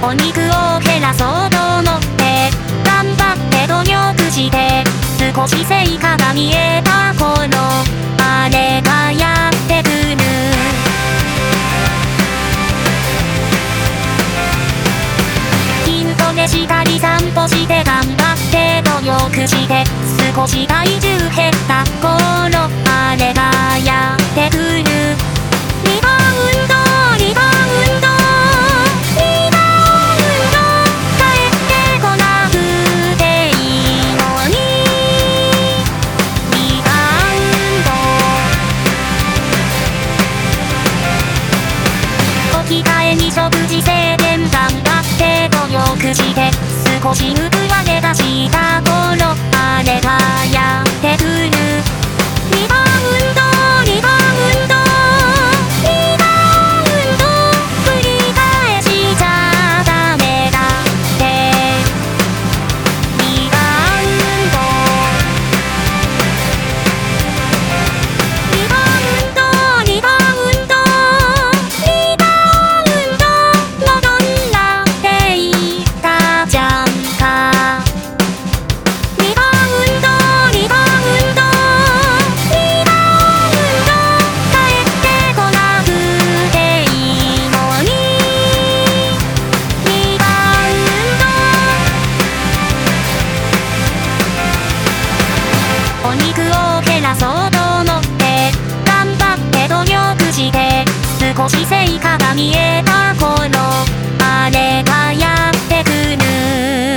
お肉を減らそうと思って頑張って努力して少し成果が見えた頃、あれがやってくる。筋トレしたり散歩して頑張って努力して少し体重減った頃、あれがやってくる。リバウンドリバウンドリバウンド、帰ってこなくていいのに。リバウンド置き換えに食事制限頑張って努力して少し報われ出した頃、あれがやってくる。リバウンドリバウンドリバウンド、繰り返しちゃダメだって。リバウンドリバウンドリバウンドリバウンド、戻らっていたじゃんか。リバウンドリバウンドリバウンド、帰ってこなくていいのに。リバウンドお肉を減らそうと思って頑張って努力して少し成果が見えた頃、あれがやってくる。